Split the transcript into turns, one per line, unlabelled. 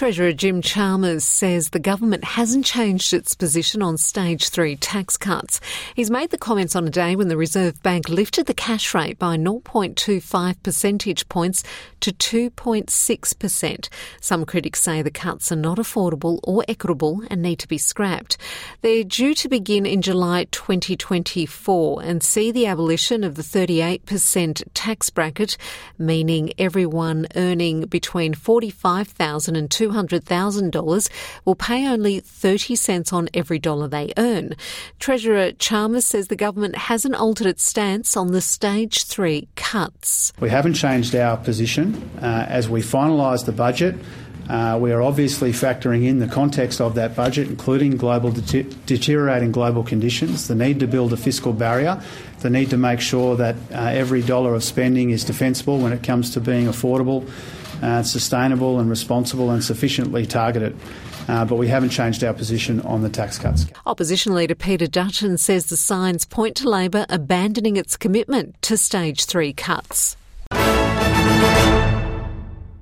Treasurer Jim Chalmers says the government hasn't changed its position on Stage 3 tax cuts. He's made the comments on a day when the Reserve Bank lifted the cash rate by 0.25 percentage points to 2.6%. Some critics say the cuts are not affordable or equitable and need to be scrapped. They're due to begin in July 2024 and see the abolition of the 38% tax bracket, meaning everyone earning between $45,000 and $200,000 will pay only 30 cents on every dollar they earn. Treasurer Chalmers says the government hasn't altered its stance on the Stage 3 cuts.
We haven't changed our position. As we finalise the budget, we are obviously factoring in the context of that budget, including deteriorating global conditions, the need to build a fiscal barrier, the need to make sure that every dollar of spending is defensible when it comes to being affordable, sustainable and responsible and sufficiently targeted. But we haven't changed our position on the tax cuts.
Opposition leader Peter Dutton says the signs point to Labor abandoning its commitment to Stage 3 cuts.